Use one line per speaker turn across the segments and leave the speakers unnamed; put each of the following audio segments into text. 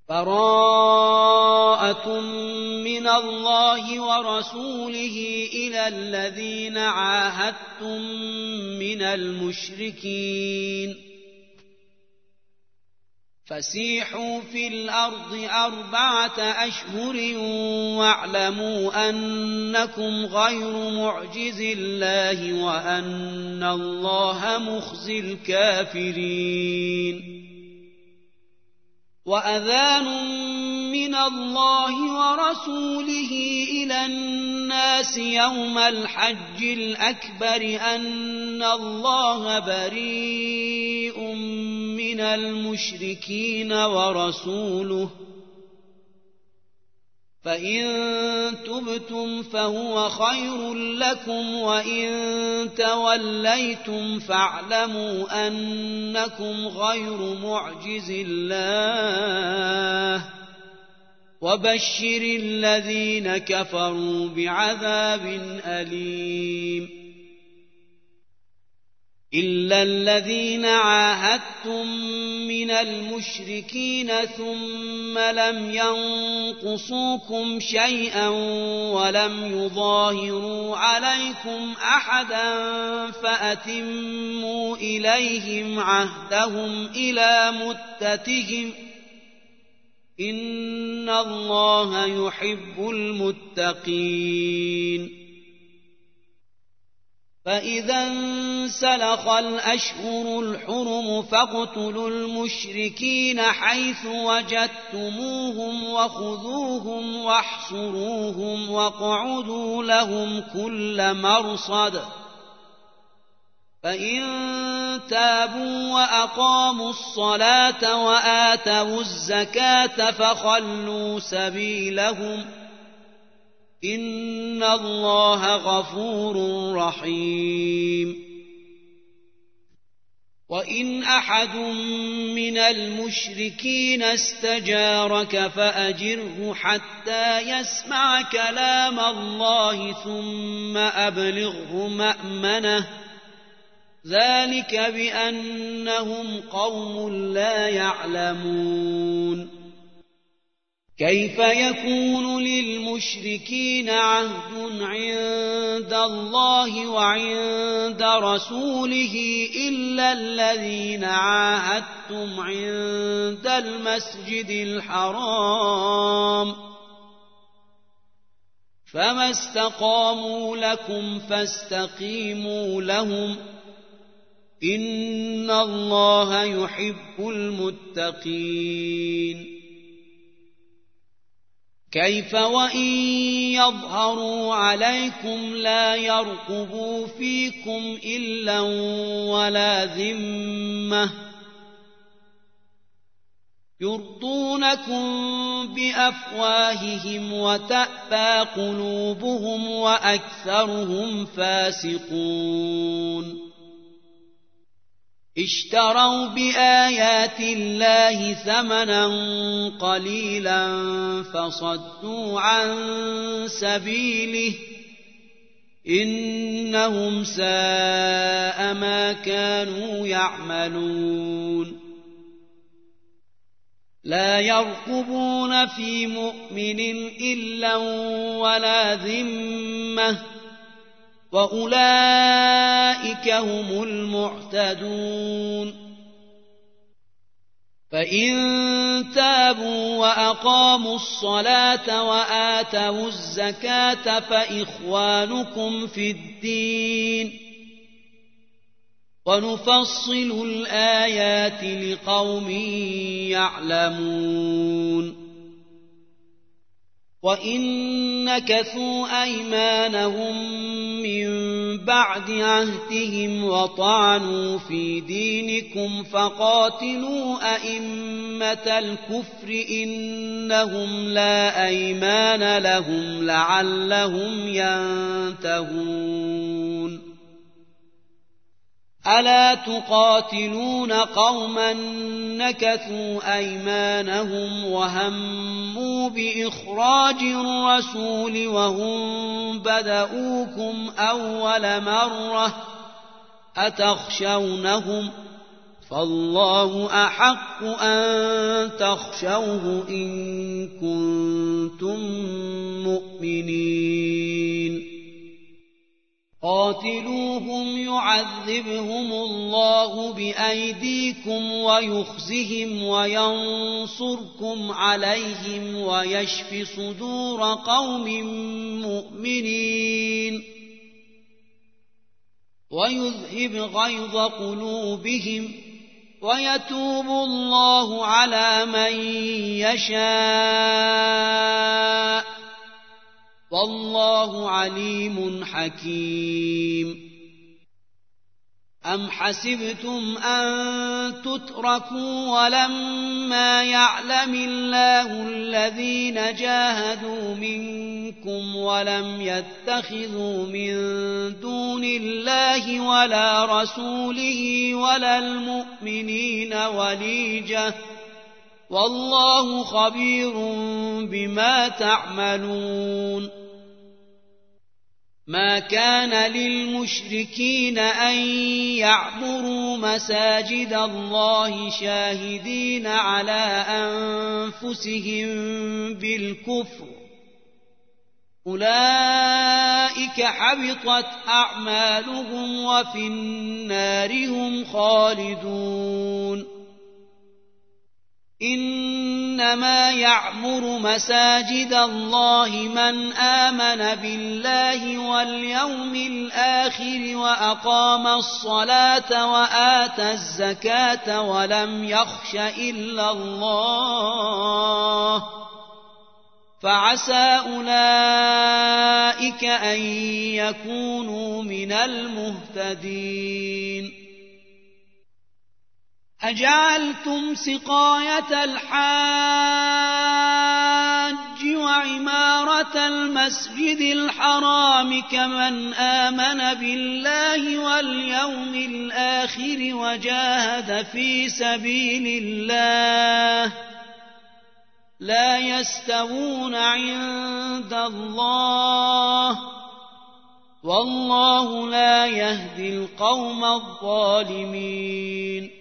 براءة من الله ورسوله إلى الذين عاهدتم من المشركين فسيحوا في الأرض 4 أشهر واعلموا أنكم غير معجز الله وأن الله مخزي الكافرين وأذان من الله ورسوله إلى الناس يوم الحج الأكبر أن الله بريء من المشركين ورسوله فإن تبتم فهو خير لكم وإن توليتم فاعلموا أنكم غير معجز الله وبشر الذين كفروا بعذاب أليم إلا الذين عاهدتم من المشركين ثم لم ينقصوكم شيئا ولم يظاهروا عليكم أحدا فأتموا إليهم عهدهم إلى مدتهم إن الله يحب المتقين فإذا انسلخ الأشهر الحرم فاقتلوا المشركين حيث وجدتموهم وخذوهم واحصروهم واقعدوا لهم كل مرصد فإن تابوا وأقاموا الصلاة وآتوا الزكاة فخلوا سبيلهم إن الله غفور رحيم وإن أحد من المشركين استجارك فأجره حتى يسمع كلام الله ثم أبلغه مأمنه ذلك بأنهم قوم لا يعلمون كيف يكون للمشركين عهد عند الله وعند رسوله إلا الذين عاهدتم عند المسجد الحرام فما استقاموا لكم فاستقيموا لهم إن الله يحب المتقين كيف وإن يظهروا عليكم لا يرقبوا فيكم إلا ولا ذمة يرضونكم بأفواههم وتأبى قلوبهم وأكثرهم فاسقون اشتروا بآيات الله ثمنا قليلا فصدوا عن سبيله إنهم ساء ما كانوا يعملون لا يرقبون في مؤمن إلا ولا ذمة وأولئك هم المعتدون فإن تابوا وأقاموا الصلاة وآتوا الزكاة فإخوانكم في الدين ونفصل الآيات لقوم يعلمون وإن نكثوا أيمانهم من بعد عهدهم وطعنوا في دينكم فقاتلوا أئمة الكفر إنهم لا أيمان لهم لعلهم ينتهون ألا تقاتلون قوما نكثوا أيمانهم وهموا بإخراج الرسول وهم بدؤوكم أول مرة أتخشونهم فالله أحق أن تخشوه إن كنتم مؤمنين قاتلوهم يعذبهم الله بأيديكم ويخزهم وينصركم عليهم ويشف صدور قوم مؤمنين ويذهب غيظ قلوبهم ويتوب الله على من يشاء والله عليم حكيم أم حسبتم أن تتركوا ولما يعلم الله الذين جاهدوا منكم ولم يتخذوا من دون الله ولا رسوله ولا المؤمنين وليجة والله خبير بما تعملون ما كان للمشركين أن يعمروا مساجد الله شاهدين على أنفسهم بالكفر أولئك حبطت أعمالهم وفي النار هم خالدون إنما يعمر مساجد الله من آمن بالله واليوم الآخر وأقام الصلاة وآتى الزكاة ولم يخش إلا الله فعسى أولئك أن يكونوا من المهتدين أجعلتم سقاية الحاج وعمارة المسجد الحرام كمن آمن بالله واليوم الآخر وجاهد في سبيل الله لا يستوون عند الله والله لا يهدي القوم الظالمين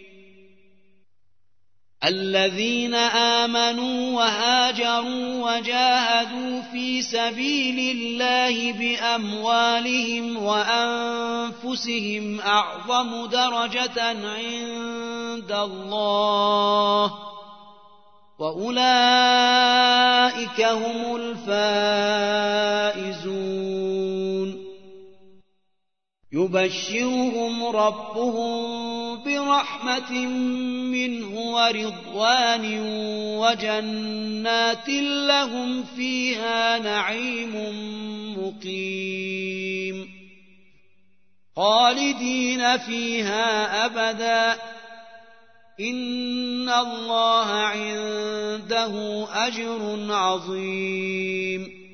الذين آمنوا وهاجروا وجاهدوا في سبيل الله بأموالهم وأنفسهم أعظم درجة عند الله وأولئك هم الفائزون يبشرهم ربهم برحمة منه ورضوان وجنات لهم فيها نعيم مقيم خالدين فيها أبدا إن الله عنده أجر عظيم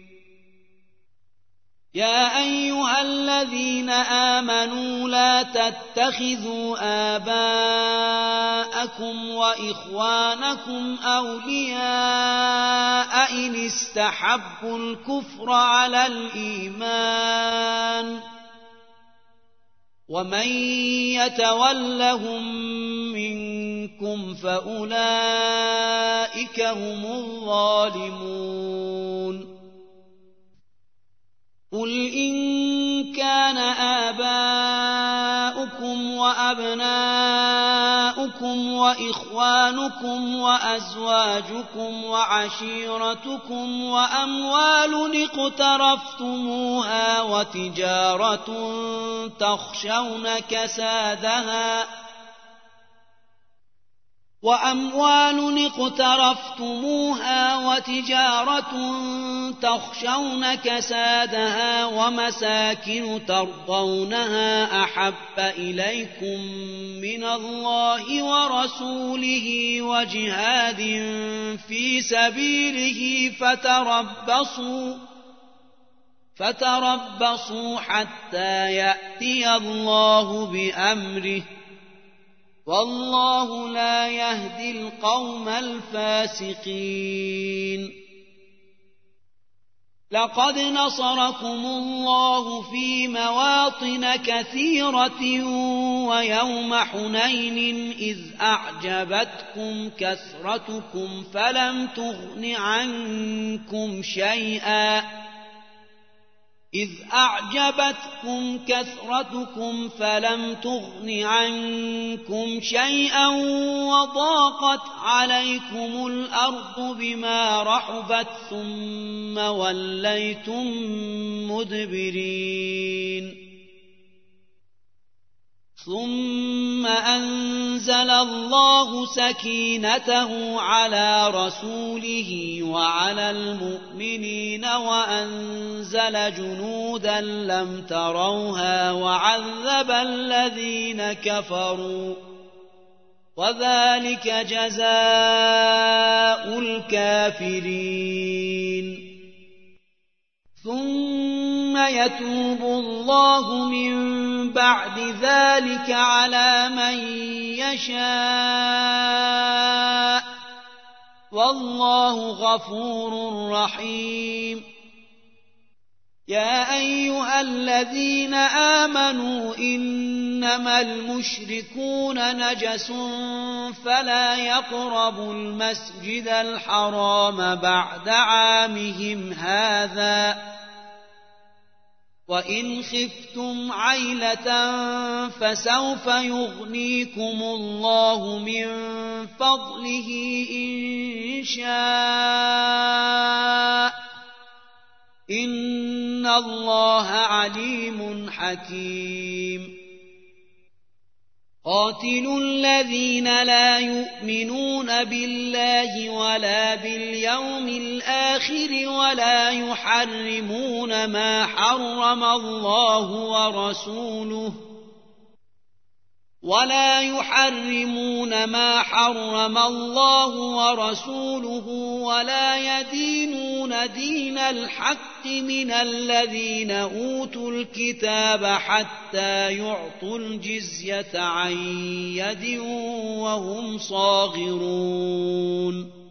يا أيها الذين آمنوا لا تتخذوا آباءكم وإخوانكم أولياء إن استحبوا الكفر على الإيمان ومن يتولهم منكم فأولئك هم الظالمون قل إن كان آباؤكم وأبناؤكم وإخوانكم وأزواجكم وعشيرتكم وأموال اقترفتموها وتجارة تخشون كسادها ومساكن ترضونها أحب إليكم من الله ورسوله وجهاد في سبيله فتربصوا حتى يأتي الله بأمره والله لا يهدي القوم الفاسقين لقد نصركم الله في مواطن كثيرة ويوم حنين إذ أعجبتكم كثرتكم فلم تغن عنكم شيئا وضاقت عليكم الأرض بما رحبت ثم وليتم مدبرين ثم أنزل الله سكينته على رسوله وعلى المؤمنين وأنزل جنودا لم تروها وعذب الذين كفروا وذلك جزاء الكافرين ثم يتوب الله من بعد ذلك على من يشاء والله غفور رحيم يا أيها الذين آمنوا إنما المشركون نجس فلا يقربوا المسجد الحرام بعد عامهم هذا وإن خفتم عيلة فسوف يغنيكم الله من فضله إن شاء إن الله عليم حكيم قاتلوا الذين لا يؤمنون بالله ولا باليوم الآخر ولا يحرمون ما حرم الله ورسوله ولا يدينون دين الحق من الذين أوتوا الكتاب حتى يعطوا الجزية عن يد وهم صاغرون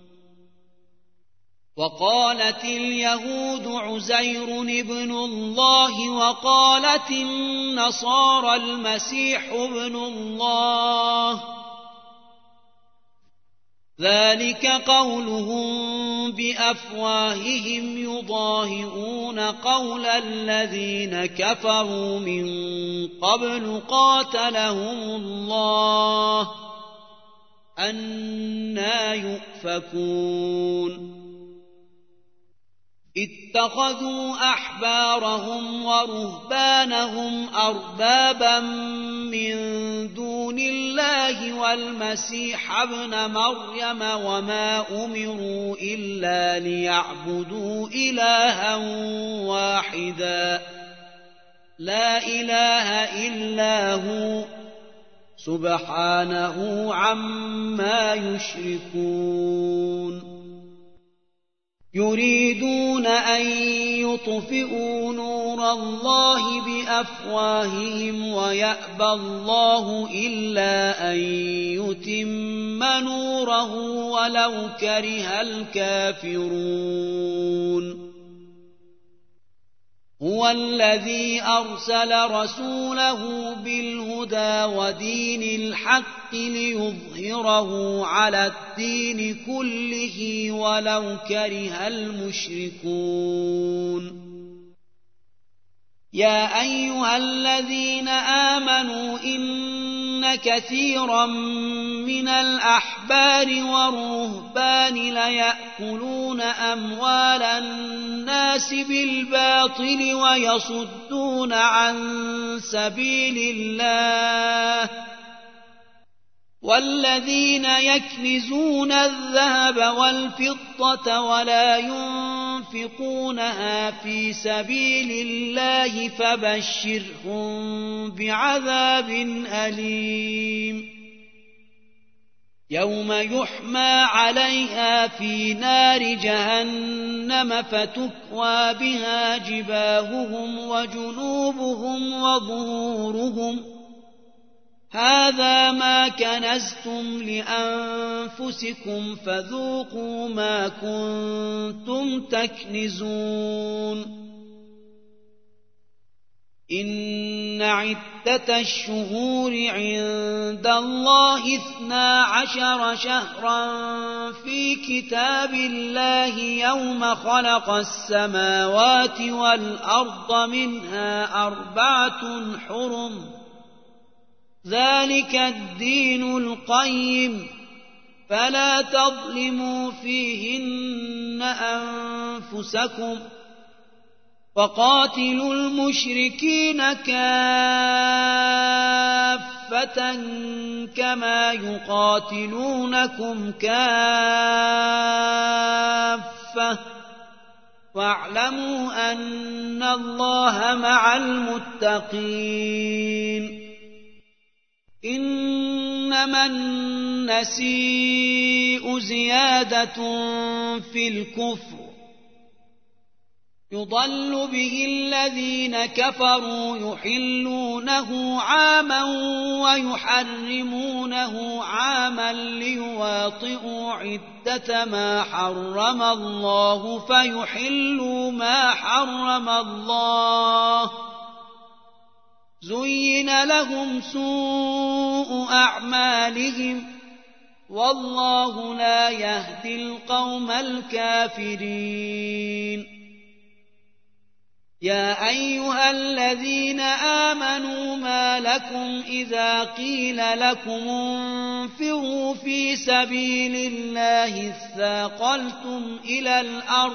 وقالت اليهود عزير ابن الله وقالت النصارى المسيح ابن الله ذلك قولهم بأفواههم يضاهئون قول الذين كفروا من قبل قاتلهم الله أنى يؤفكون اتخذوا أحبارهم ورهبانهم أربابا من دون الله والمسيح ابن مريم وما أمروا إلا ليعبدوا إلها واحدا لا إله إلا هو سبحانه عما يشركون يريدون أن يطفئوا نور الله بأفواههم ويأبى الله إلا أن يتم نوره ولو كره الكافرون هو الذي أرسل رسوله بالهدى ودين الحق ليظهره على الدين كله ولو كره المشركون يا أيها الذين آمنوا إن كثيرا من الأحبار والرهبان ليأكلون أموال الناس بالباطل ويصدون عن سبيل الله والذين يكنزون الذهب والفضة ولا ينفقونها في سبيل الله فبشرهم بعذاب أليم يوم يحمى عليها في نار جهنم فتكوى بها جباههم وجنوبهم وظهورهم هذا ما كنزتم لأنفسكم فذوقوا ما كنتم تكنزون إن عدة الشهور عند الله 12 شهرا في كتاب الله يوم خلق السماوات والأرض منها 4 حرم ذلك الدين القيم فلا تظلموا فيهن أنفسكم وقاتلوا المشركين كافة كما يقاتلونكم كافة واعلموا أن الله مع المتقين إنما النسيء زيادة في الكفر يضل به الذين كفروا يحلونه عاما ويحرمونه عاما ليواطئوا عدة ما حرم الله فيحلوا ما حرم الله زين لهم سوء أعمالهم والله لا يهدي القوم الكافرين يا أيها الذين آمنوا ما لكم إذا قيل لكم انفروا في سبيل الله اثاقلتم إلى الأرض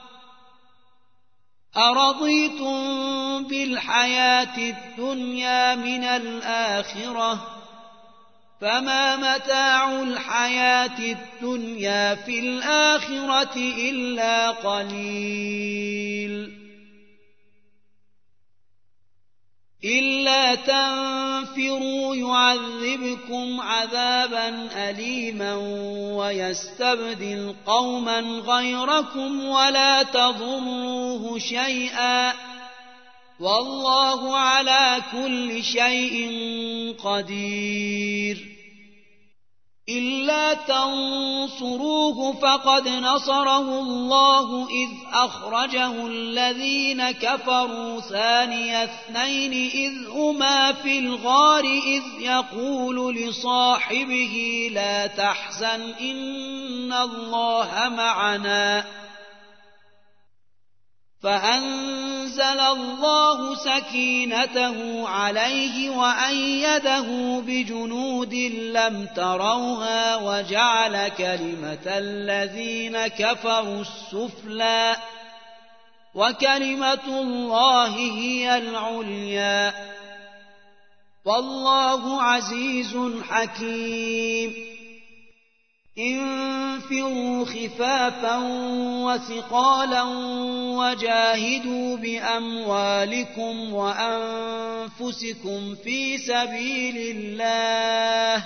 أرضيتم بالحياة الدنيا من الآخرة فما متاع الحياة الدنيا في الآخرة إلا قليل إلا تنفروا يعذبكم عذابا أليما ويستبدل قوما غيركم ولا تضروه شيئا والله على كل شيء قدير إلا تنصروه فقد نصره الله إذ أخرجه الذين كفروا ثاني اثنين إذ هما في الغار إذ يقول لصاحبه لا تحزن إن الله معنا فأنزل الله سكينته عليه وأيده بجنود لم تروها وجعل كلمة الذين كفروا السفلى وكلمة الله هي العليا والله عزيز حكيم انفروا خفافا وثقالا وجاهدوا بأموالكم وأنفسكم في سبيل الله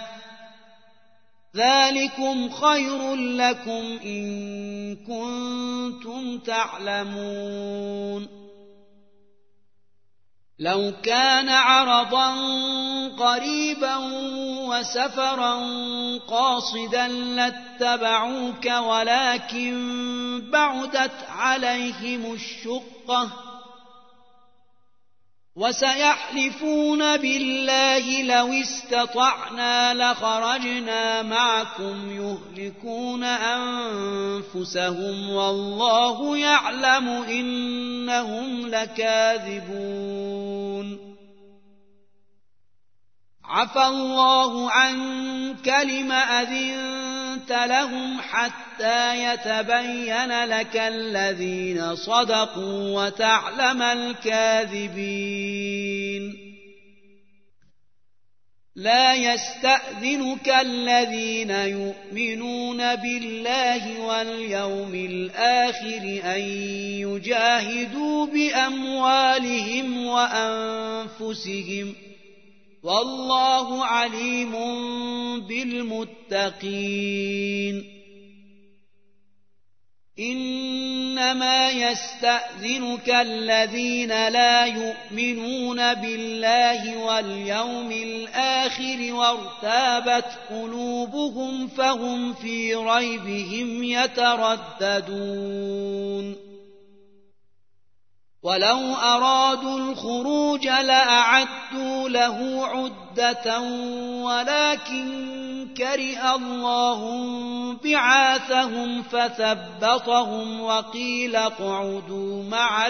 ذلكم خير لكم إن كنتم تعلمون لو كان عرضا قريبا وسفرا قاصدا لاتبعوك ولكن بعدت عليهم الشقة وسيحلفون بالله لو استطعنا لخرجنا معكم يهلكون أنفسهم والله يعلم إنهم لكاذبون عفى الله عنك لم أذنت لهم حتى يتبين لك الذين صدقوا وتعلم الكاذبين لا يستأذنك الذين يؤمنون بالله واليوم الآخر أن يجاهدوا بأموالهم وأنفسهم والله عليم بالمتقين إن إنما يستأذنك الذين لا يؤمنون بالله واليوم الآخر وارتابت قلوبهم فهم في ريبهم يترددون ولو أرادوا الخروج لأعدوا له عدة ولكن كره الله بعاثهم فثبطهم وقيل اقعدوا مع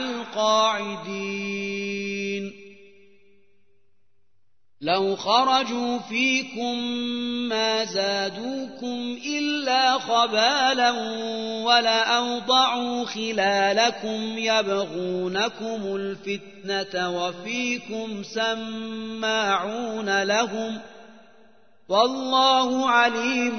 القاعدين لو خرجوا فيكم ما زادوكم إلا خبالا ولأوضعوا خلالكم يبغونكم الفتنة وفيكم سماعون لهم والله عليم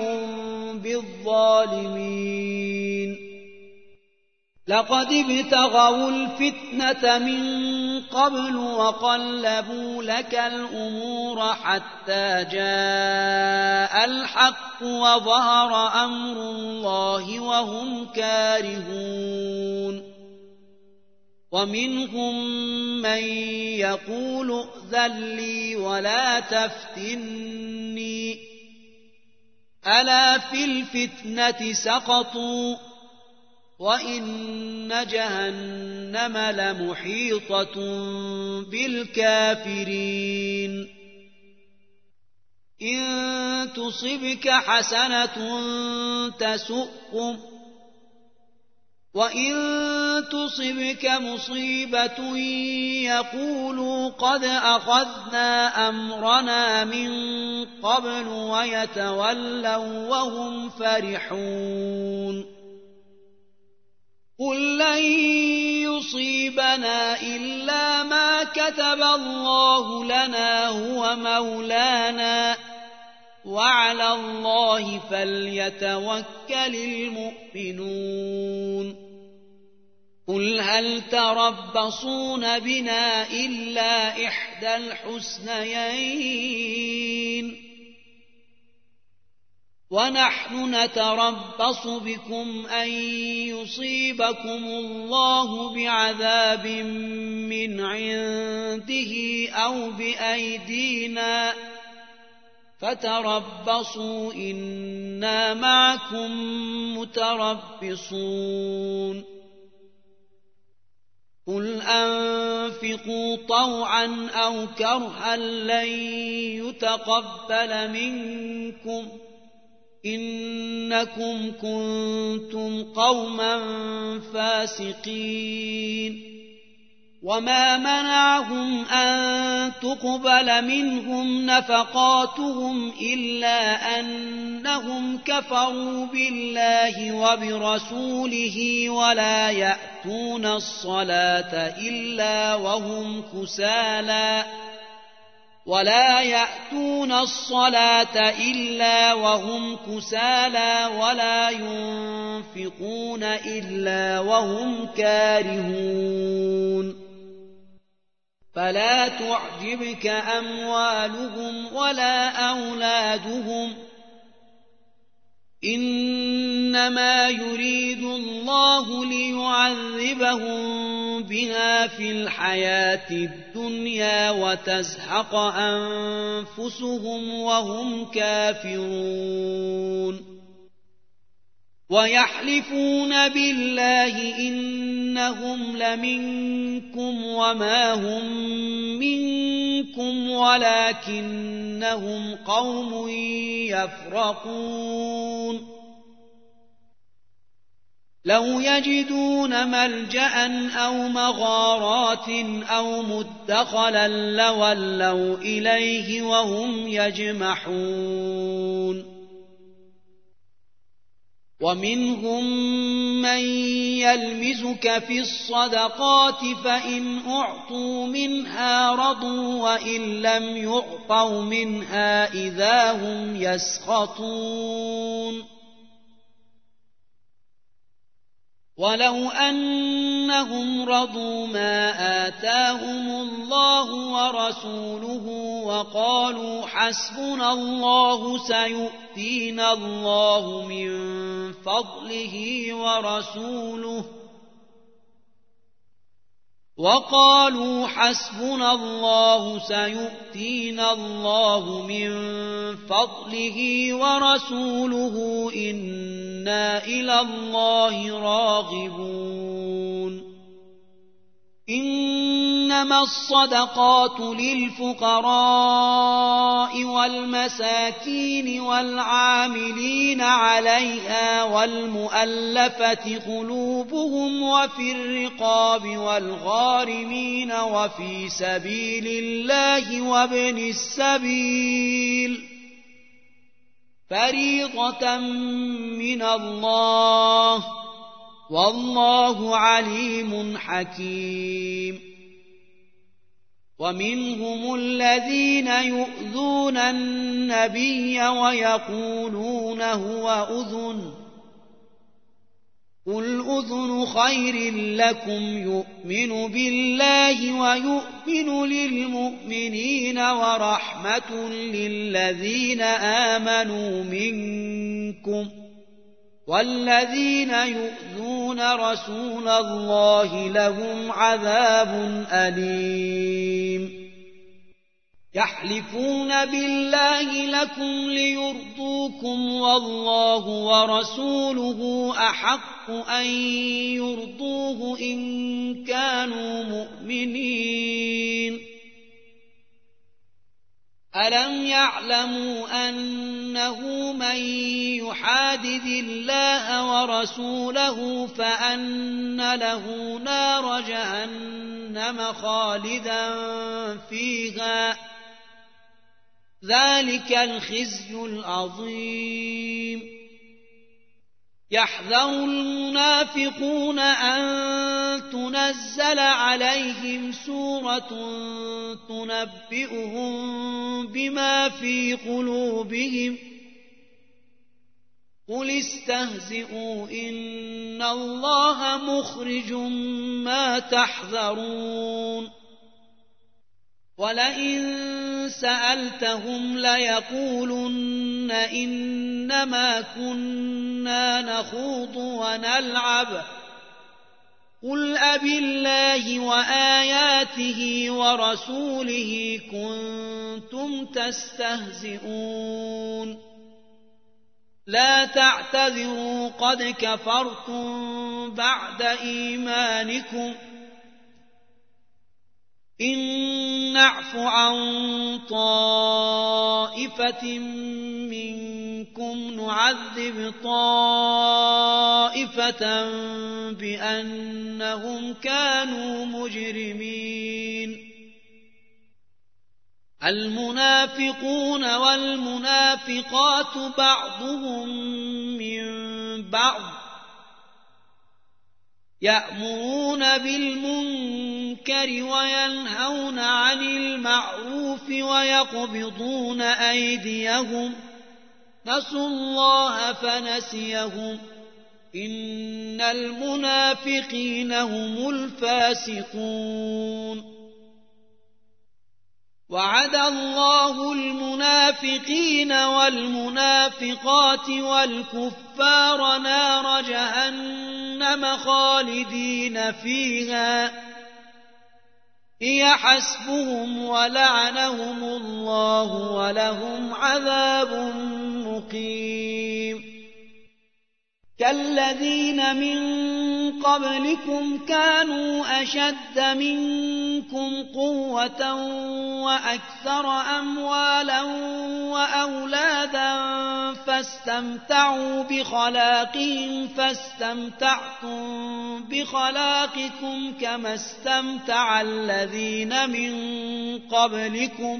بالظالمين لقد ابتغوا الفتنة من قبل وقلبوا لك الأمور حتى جاء الحق وظهر أمر الله وهم كارهون ومنهم من يقول ائذن لي ولا تفتني ألا في الفتنة سقطوا وإن جهنم لمحيطة بالكافرين إن تصبك حسنة تسؤهم وإن تصبك مصيبة يقولوا قد أخذنا أمرنا من قبل ويتولوا وهم فرحون قل لن يصيبنا إلا ما كتب الله لنا هو مولانا وعلى الله فليتوكل المؤمنون قل هل تربصون بنا إلا إحدى الحسنيين ونحن نتربص بكم أن يصيبكم الله بعذاب من عنده أو بأيدينا فتربصوا إنا معكم متربصون قل أنفقوا طوعا أو كرها لن يتقبل منكم إنكم كنتم قوما فاسقين وما منعهم أن تقبل منهم نفقاتهم إلا أنهم كفروا بالله وبرسوله ولا يأتون الصلاة إلا وهم كسالى ولا ينفقون إلا وهم كارهون فلا تعجبك أموالهم ولا أولادهم إنما يريد الله ليعذبهم بها في الحياة الدنيا وتزهق أنفسهم وهم كافرون ويحلفون بالله إنهم لمنكم وما هم منكم ولكنهم قوم يفرقون لو يجدون ملجأ أو مغارات أو مدخلا لولوا إليه وهم يجمحون ومنهم من يلمزك في الصدقات فإن أعطوا منها رضوا وإن لم يعطوا منها إذا هم يسخطون ولو أنهم رضوا ما آتاهم الله ورسوله وقالوا حسبنا الله سيؤتينا الله من فضله ورسوله وقالوا حسبنا الله سيؤتينا الله من فضله ورسوله إنا إلى الله راغبون إنما الصدقات للفقراء والمساكين والعاملين عليها والمؤلفة قلوبهم وفي الرقاب والغارمين وفي سبيل الله وابن السبيل فريضة من الله والله عليم حكيم ومنهم الذين يؤذون النبي ويقولون هو أذن قل أذن خير لكم يؤمن بالله ويؤمن للمؤمنين ورحمة للذين آمنوا منكم والذين يؤذون رسول الله لهم عذاب أليم يحلفون بالله لكم ليرضوكم والله ورسوله أحق أن يرضوه إن كانوا مؤمنين ألم يعلموا أنه من يحادد الله ورسوله فأن له نار جهنم خالدا فيها ذلك الخزي العظيم يحذر المنافقون أن تنزل عليهم سورة تنبئهم بما في قلوبهم قل استهزئوا إن الله مخرج ما تحذرون ولئن سألتهم ليقولن إنما كنا نخوض ونلعب قل أبالله وآياته ورسوله كنتم تستهزئون لا تعتذروا قد كفرتم بعد إيمانكم إن نعف عن طائفة منكم نعذب طائفة بأنهم كانوا مجرمين المنافقون والمنافقات بعضهم من بعض يأمرون بالمنكر وينهون عن المعروف ويقبضون أيديهم نسوا الله فنسيهم إن المنافقين هم الفاسقون وعد الله المنافقين والمنافقات والكفار نار جهنم خالدين فيها هي حسبهم ولعنهم الله ولهم عذاب مقيم كالذين من قبلكم كانوا أشد منكم قوة وأكثر أموالا وأولادا فاستمتعوا بخلاقهم فاستمتعتم بخلاقكم كما استمتع الذين من قبلكم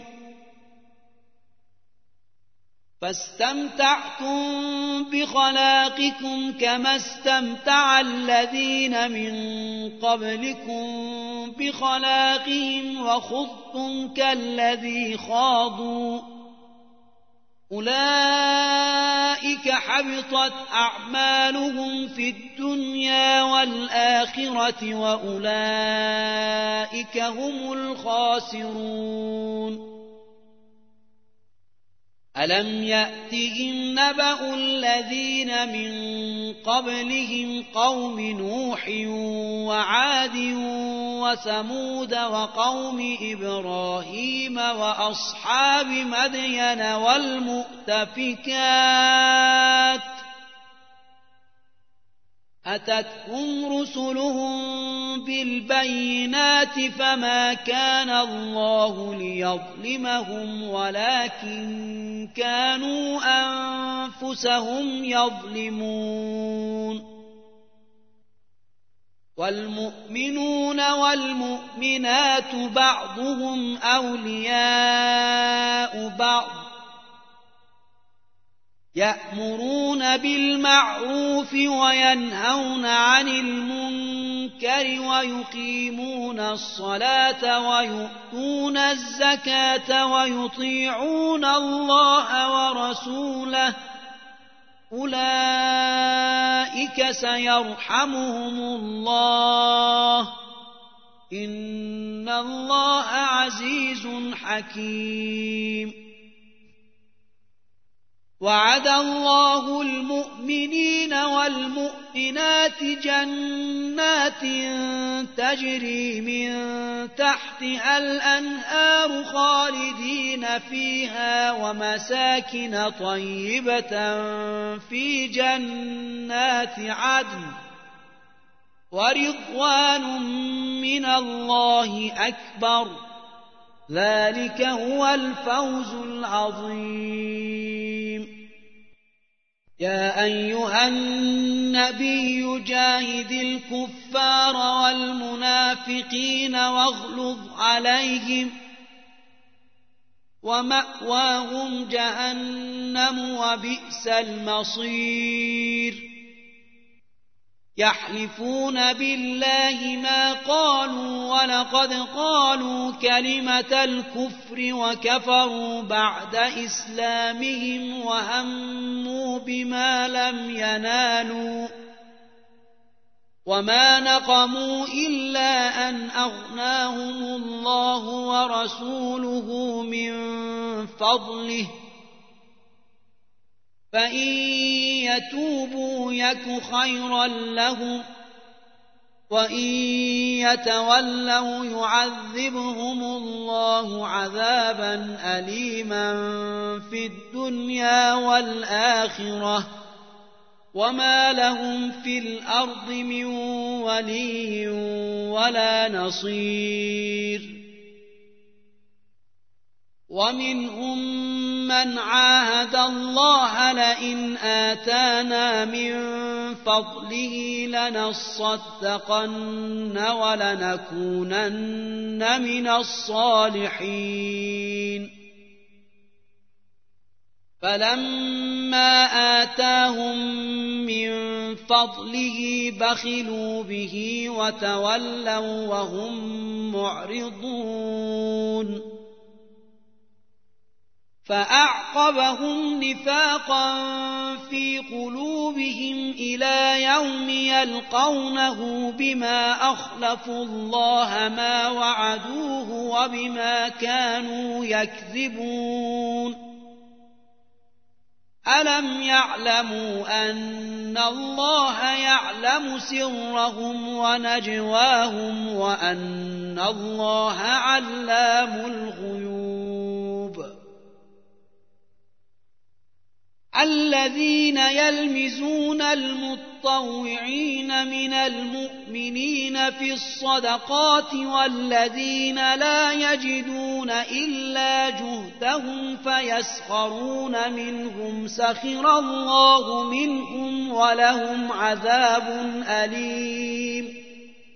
فاستمتعتم بخلاقكم كما استمتع الذين من قبلكم بخلاقهم وخضتم كالذي خاضوا أولئك حبطت أعمالهم في الدنيا والآخرة وأولئك هم الخاسرون ألم يأتهم نبأ الذين من قبلهم قوم نوح وعاد وثمود وقوم إبراهيم وأصحاب مدين والمؤتفكات أتتهم رسلهم بالبينات فما كان الله ليظلمهم ولكن كانوا أنفسهم يظلمون والمؤمنون والمؤمنات بعضهم أولياء بعض يأمرون بالمعروف وينهون عن المنكر ويقيمون الصلاة ويؤتون الزكاة ويطيعون الله ورسوله أولئك سيرحمهم الله إن الله عزيز حكيم وعد الله المؤمنين والمؤمنات جنات تجري من تحتها الأنهار خالدين فيها ومساكن طيبة في جنات عدن ورضوان من الله أكبر ذلك هو الفوز العظيم يا أيها النبي جاهد الكفار والمنافقين واغلظ عليهم ومأواهم جهنم وبئس المصير يحلفون بالله ما قالوا ولقد قالوا كلمة الكفر وكفروا بعد إسلامهم وهموا بما لم ينالوا وما نقموا إلا أن أغناهم الله ورسوله من فضله فإن يتوبوا يك خيرا لهم وإن يتولوا يعذبهم الله عذابا أليما في الدنيا والآخرة وما لهم في الأرض من ولي ولا نصير ومنهم من عاهد الله لئن آتانا من فضله لنصدقن ولنكونن من الصالحين فلما آتاهم من فضله بخلوا به وتولوا وهم معرضون فأعقبهم نفاقا في قلوبهم إلى يوم يلقونه بما أخلفوا الله ما وعدوه وبما كانوا يكذبون ألم يعلموا أن الله يعلم سرهم ونجواهم وأن الله علام الغيوب الذين يلمزون المتطوعين من المؤمنين في الصدقات والذين لا يجدون إلا جهدهم فيسخرون منهم سخر الله منهم ولهم عذاب أليم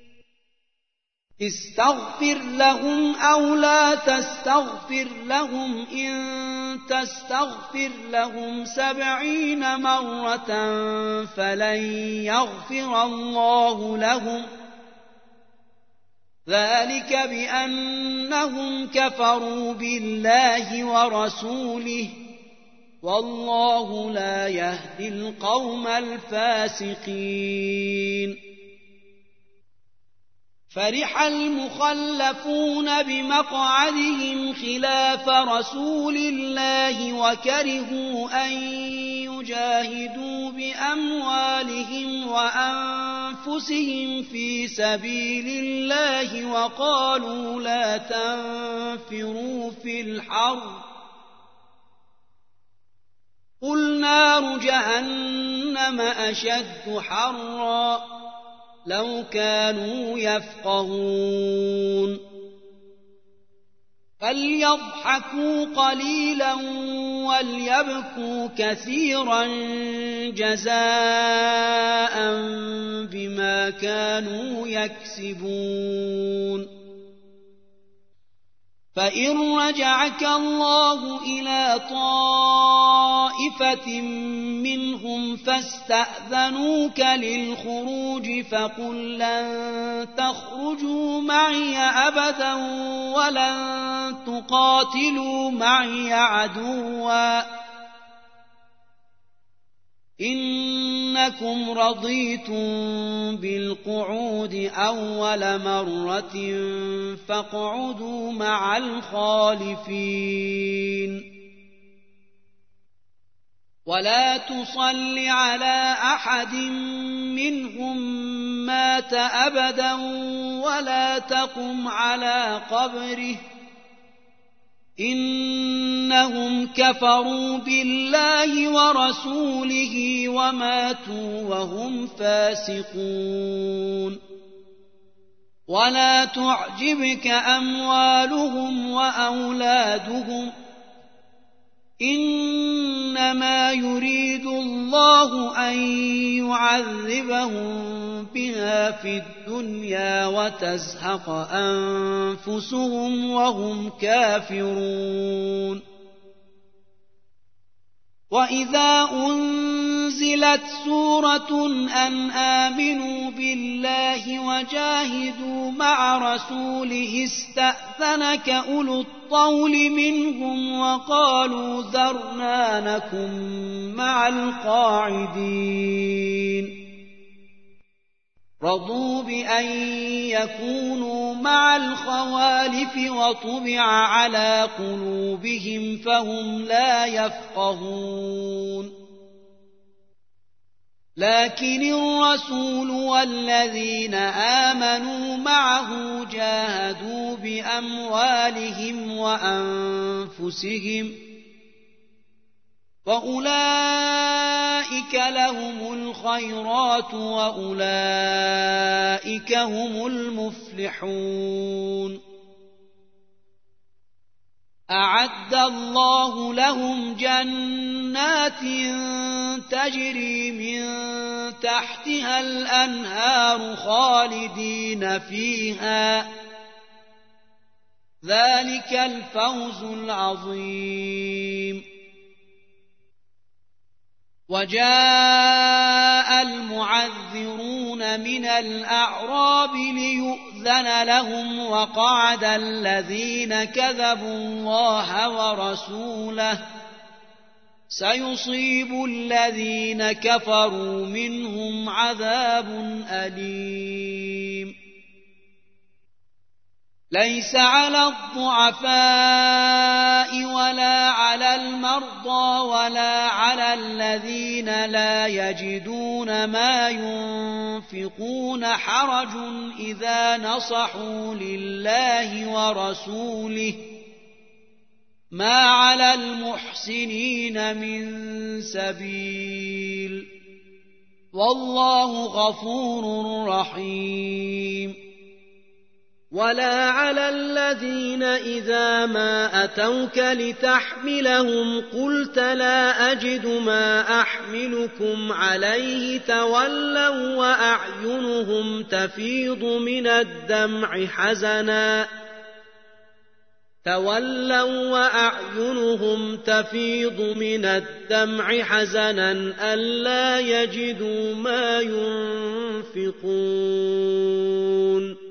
استغفر لهم أو لا تستغفر لهم إن تستغفر لهم 70 مرة فلن يغفر الله لهم ذلك بأنهم كفروا بالله ورسوله والله لا يهدي القوم الفاسقين فرح المخلفون بمقعدهم خلاف رسول الله وكرهوا أن يجاهدوا بأموالهم وأنفسهم في سبيل الله وقالوا لا تنفروا في الحر قل نار جهنم أشد حرا لو كانوا يفقهون فليضحكوا قليلا وليبكوا كثيرا جزاء بما كانوا يكسبون فإن رجعك الله إلى طائفة منهم فاستأذنوك للخروج فقل لن تخرجوا معي أبدا ولن تقاتلوا معي عدوا إنكم رضيتم بالقعود أول مرة فاقعدوا مع الخالفين ولا تصل على أحد منهم مات أبدا ولا تقم على قبره إنهم كفروا بالله ورسوله وماتوا وهم فاسقون ولا تعجبك أموالهم وأولادهم إنما يريد الله أن يعذبهم بها في الدنيا وتزهق أنفسهم وهم كافرون وإذا أنزلت سورة أن آمنوا بالله وجاهدوا مع رسوله استأذنك أولو الطول منهم وقالوا ذرنا نكن مع القاعدين رضوا بأن يكونوا مع الخوالف وطبع على قلوبهم فهم لا يفقهون لكن الرسول والذين آمنوا معه جاهدوا بأموالهم وأنفسهم وأولئك لهم الخيرات وأولئك هم المفلحون أعد الله لهم جنات تجري من تحتها الأنهار خالدين فيها ذلك الفوز العظيم وجاء المعذرون من الأعراب ليؤذن لهم وقعد الذين كذبوا الله ورسوله سيصيب الذين كفروا منهم عذاب أليم ليس على الضعفاء ولا على المرضى ولا على الذين لا يجدون ما ينفقون حرج إذا نصحوا لله ورسوله ما على المحسنين من سبيل والله غفور رحيم ولا على الذين إذا ما أتوك لتحملهم قلت لا أجد ما أحملكم عليه تولوا وأعينهم تفيض من الدمع حزنا ألا يجدوا ما ينفقون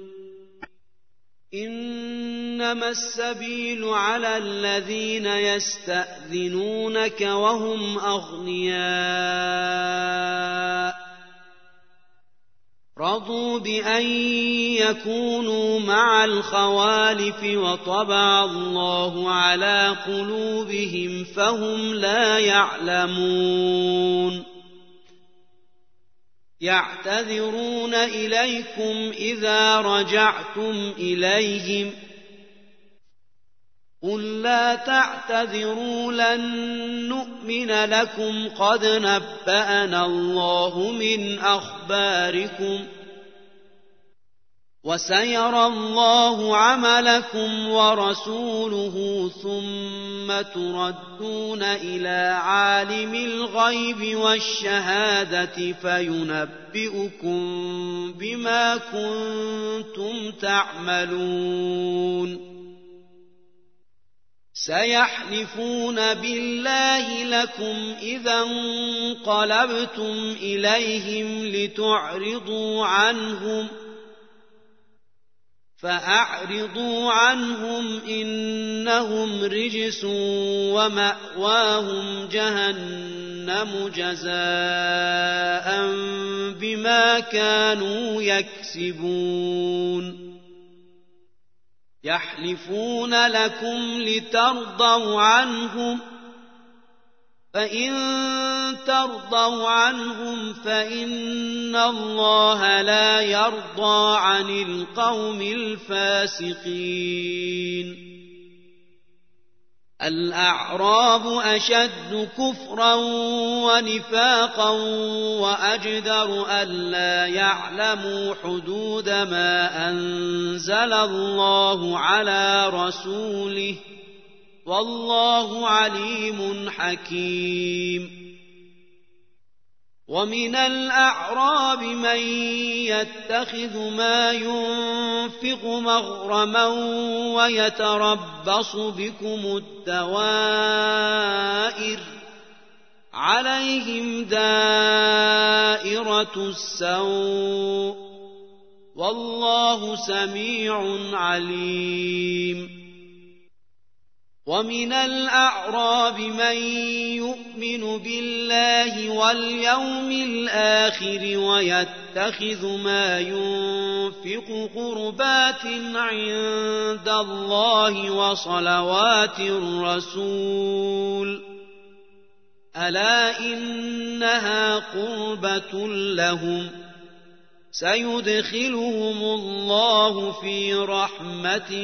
إنما السبيل على الذين يستأذنونك وهم أغنياء رضوا بأن يكونوا مع الخوالف وطبع الله على قلوبهم فهم لا يعلمون يعتذرون إليكم إذا رجعتم إليهم قل لا تعتذروا لن نؤمن لكم قد نبأنا الله من أخباركم وسيرى الله عملكم ورسوله ثم تردون إلى عالم الغيب والشهادة فينبئكم بما كنتم تعملون سيحلفون بالله لكم إذا انقلبتم إليهم لتعرضوا عنهم فأعرضوا عنهم إنهم رجس ومأواهم جهنم جزاء بما كانوا يكسبون يحلفون لكم لترضوا عنهم فإن ترضوا عنهم فإن الله لا يرضى عن القوم الفاسقين الأعراب أشد كفرا ونفاقا وأجدر ألا يعلموا حدود ما أنزل الله على رسوله والله عليم حكيم ومن الأعراب من يتخذ ما ينفق مغرما ويتربص بكم الدوائر عليهم دائرة السوء والله سميع عليم ومن الأعراب من يؤمن بالله واليوم الآخر ويتخذ ما ينفق قربات عند الله وصلوات الرسول ألا إنها قربة لهم سيدخلهم الله في رحمته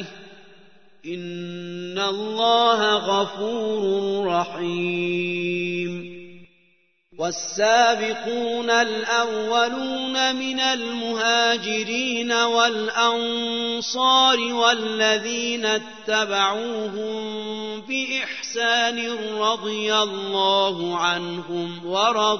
إن الله غفور رحيم والسابقون الأولون من المهاجرين والأنصار والذين اتبعوهم بإحسان رضي الله عنهم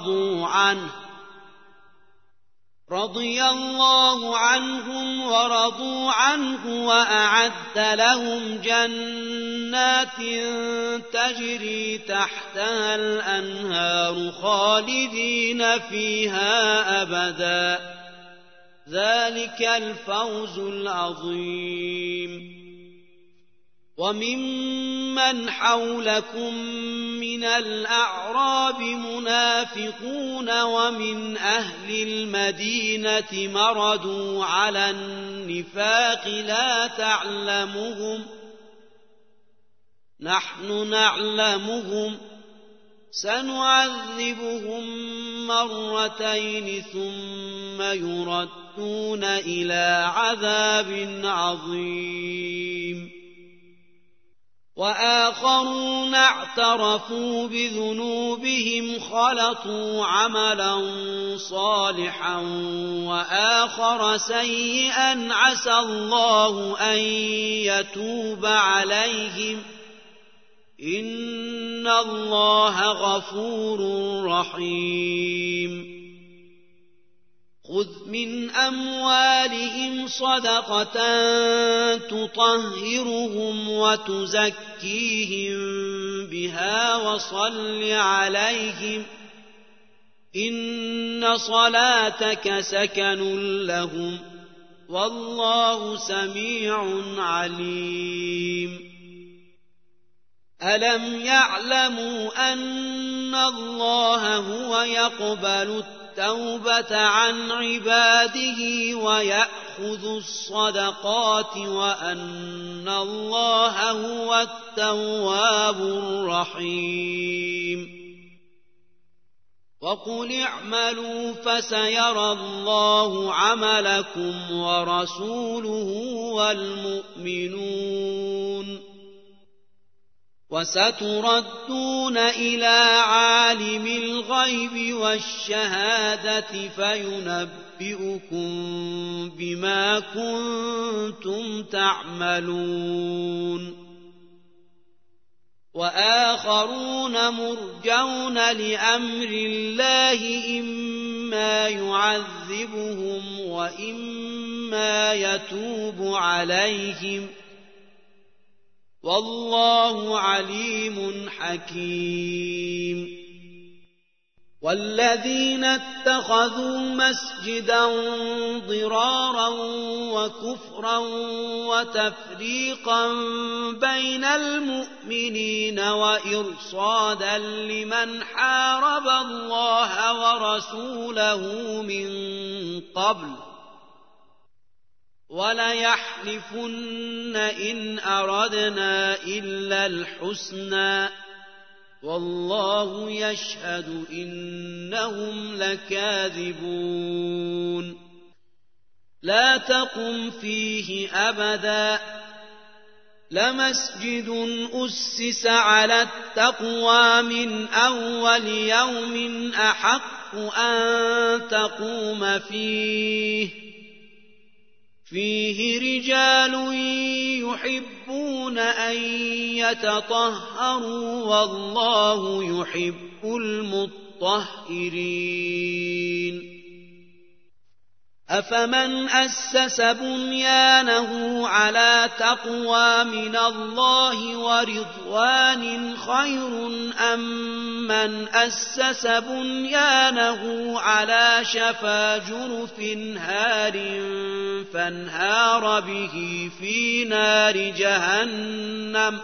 ورضوا عنه وأعد لهم جنات تجري تحتها الأنهار خالدين فيها أبدا ذلك الفوز العظيم وممن حولكم من الأعراب منافقون ومن أهل المدينة مردوا على النفاق لا تعلمهم نحن نعلمهم سنعذبهم مرتين ثم يردون إلى عذاب عظيم وآخرون اعترفوا بذنوبهم خلطوا عملا صالحا وآخر سيئا عسى الله أن يتوب عليهم إن الله غفور رحيم خذ من أموالهم صدقة تطهرهم وتزكيهم بها وصل عليهم إن صلاتك سكن لهم والله سميع عليم ألم يعلموا أن الله هو يقبل التوبة عن عباده ويأخذ الصدقات وأن الله هو التواب الرحيم وقل اعملوا فسيرى الله عملكم ورسوله والمؤمنون وستردون إلى عالم الغيب والشهادة فينبئكم بما كنتم تعملون وآخرون مرجون لأمر الله إما يعذبهم وإما يتوب عليهم والله عليم حكيم والذين اتخذوا مسجدا ضرارا وكفرا وتفريقا بين المؤمنين وإرصادا لمن حارب الله ورسوله من قبل وليحلفن إن أردنا إلا الحسنى والله يشهد إنهم لكاذبون لا تقم فيه أبدا لمسجد أسس على التقوى من أول يوم أحق أن تقوم فيه رجال يحبون أن يتطهروا والله يحب المطهرين أفمن أسس بنيانه على تقوى من الله ورضوان خير أم من أسس بنيانه على شفا جرف هار فانهار به في نار جهنم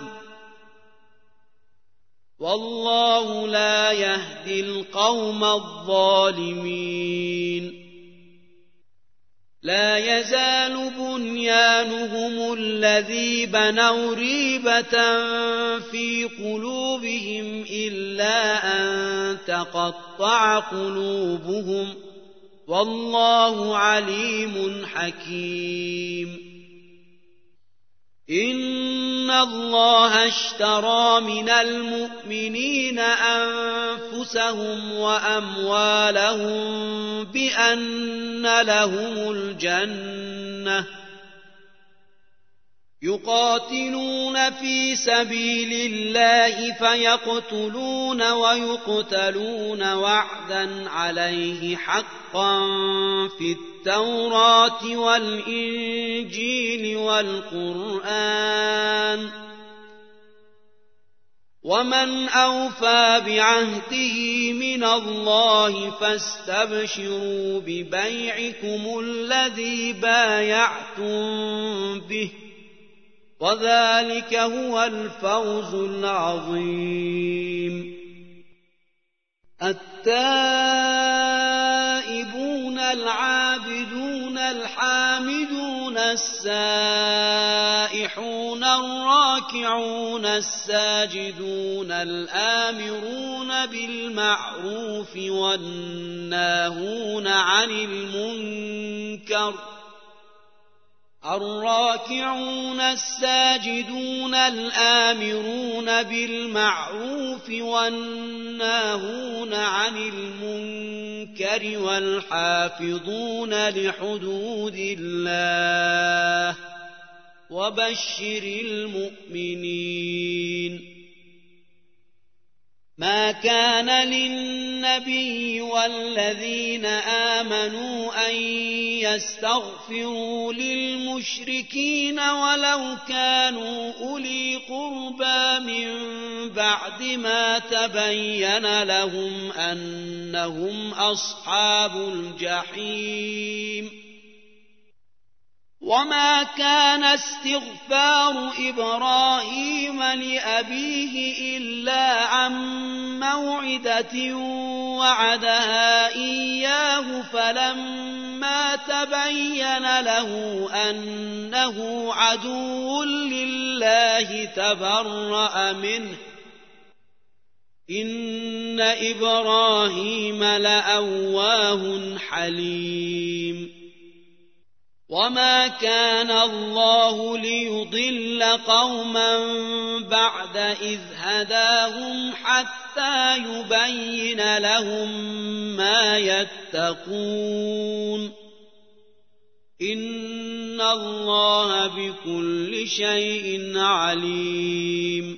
والله لا يهدي القوم الظالمين لا يزال بنيانهم الذي بنوا ريبة في قلوبهم إلا أن تقطع قلوبهم والله عليم حكيم إن الله اشترى من المؤمنين أنفسهم وأموالهم بأن لهم الجنة يقاتلون في سبيل الله فيقتلون ويقتلون وعدا عليه حقا في التوراة والإنجيل والقرآن ومن أوفى بعهده من الله فاستبشروا ببيعكم الذي بايعتم به وذلك هو الفوز العظيم التائبون العابدون الحامدون السائحون الراكعون الساجدون الآمرون بالمعروف والناهون عن المنكر الراكعون الساجدون الآمرون بالمعروف والناهون عن المنكر والحافظون لحدود الله وبشر المؤمنين ما كان للنبي والذين آمنوا أن يستغفروا للمشركين ولو كانوا أولي قربى من بعد ما تبين لهم أنهم أصحاب الجحيم وما كان استغفار إبراهيم لأبيه إلا عن موعدة وعدها إياه فلما تبين له أنه عدو لله تبرأ منه إن إبراهيم لأواه حليم وما كان الله ليضل قوما بعد إذ هداهم حتى يبين لهم ما يتقون إن الله بكل شيء عليم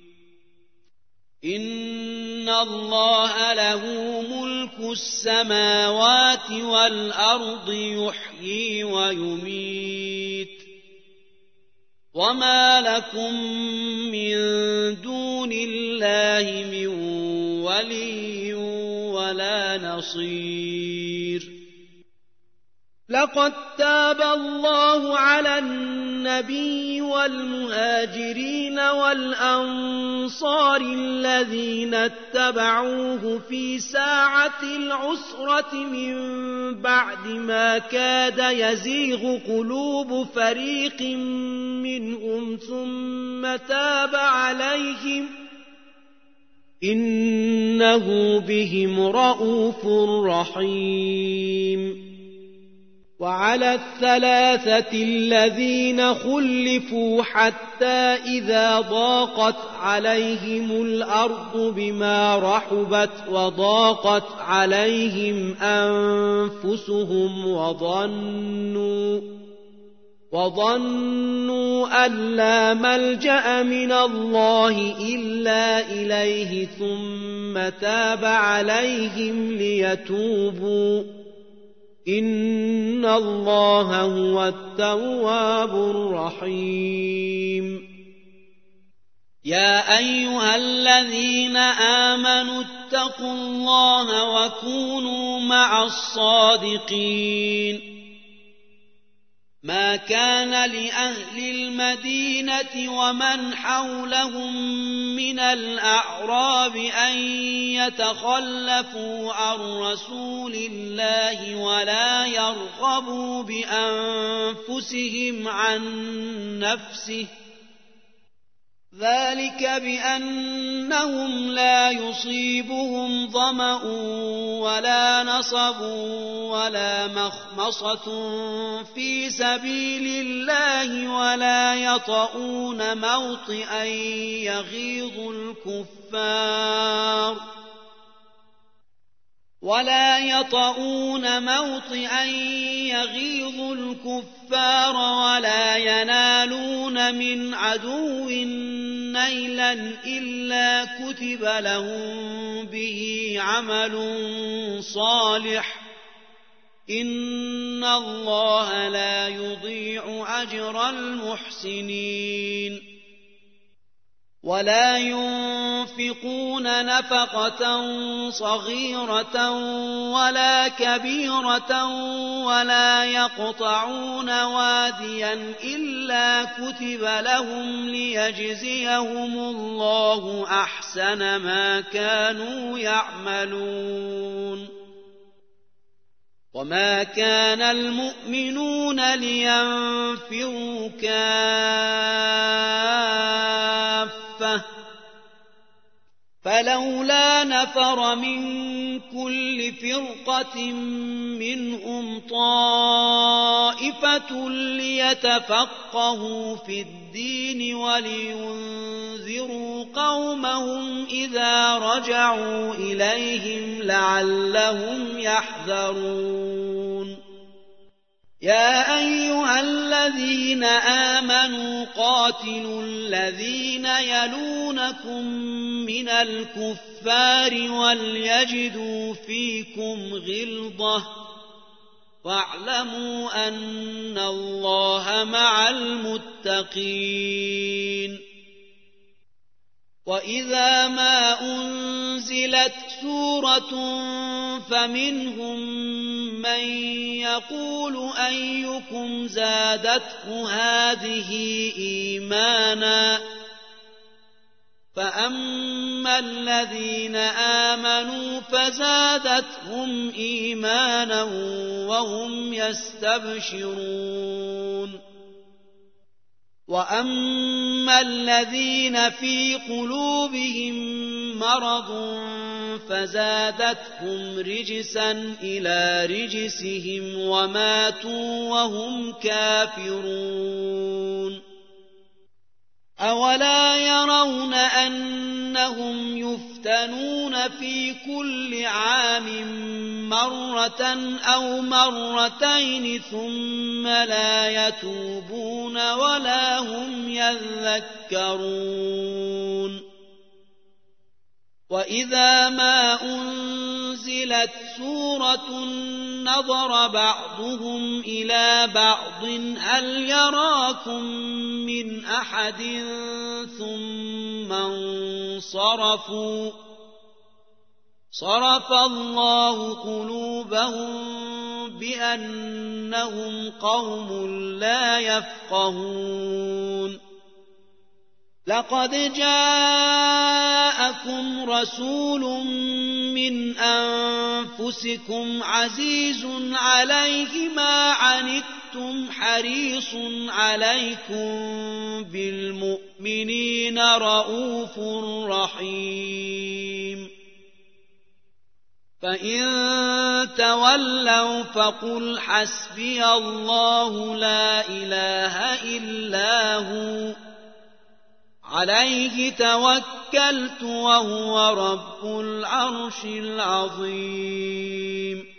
إن الله له ملك السماوات والأرض يحيي ويميت وما لكم من دون الله من ولي ولا نصير لقد تاب الله على النبي والمهاجرين والأنصار الذين اتبعوه في ساعة العسرة من بعد ما كاد يزيغ قلوب فريق منهم ثم تاب عليهم إنه بهم رءوف رحيم وعلى الثلاثة الذين خلفوا حتى إذا ضاقت عليهم الأرض بما رحبت وضاقت عليهم أنفسهم وظنوا أن لا ملجأ من الله إلا إليه ثم تاب عليهم ليتوبوا إن الله هو التواب الرحيم يا أيها الذين آمنوا اتقوا الله وكونوا مع الصادقين ما كان لأهل المدينة ومن حولهم من الأعراب أن يتخلفوا عن رسول الله ولا يرغبوا بأنفسهم عن نفسه ذلك بأنهم لا يصيبهم ظمأ ولا نصب ولا مخمصة في سبيل الله ولا يطؤون موطئا يغيظ الكفار ولا ينالون من عدو نيلا إلا كتب لهم به عمل صالح إن الله لا يضيع أجر المحسنين ولا ينفقون نفقة صغيرة ولا كبيرة ولا يقطعون واديا إلا كتب لهم ليجزيهم الله أحسن ما كانوا يعملون وما كان المؤمنون لينفروا كافة فلولا نفر من كل فرقة منهم طائفة ليتفقهوا في الدين ولينذروا قومهم إذا رجعوا إليهم لعلهم يحذرون يا أيها الذين آمنوا قاتلوا الذين يلونكم من الكفار وليجدوا فيكم غلظة واعلموا أن الله مع المتقين وإذا ما أنزلت سورة فمنهم من يقول أيكم زادته هذه إيمانا فأما الذين آمنوا فزادتهم إيمانا وهم يستبشرون وأما الذين في قلوبهم مرض فزادتهم رجسا إلى رجسهم وماتوا وهم كافرون أولا يرون أنهم يفتنون في كل عام مرة أو مرتين ثم لا يتوبون ولا هم يذكرون وإذا ما أنزلت سورة نظر بعضهم إلى بعض هل يراكم من أحد ثم انصرفوا صرف الله قلوبهم بأنهم قوم لا يفقهون لقد جاءكم رسول من أنفسكم عزيز عليه ما عنتم حريص عليكم بالمؤمنين رؤوف رحيم فإن تولوا فقل حسبي الله لا إله إلا هو عليه توكلت وهو رب العرش العظيم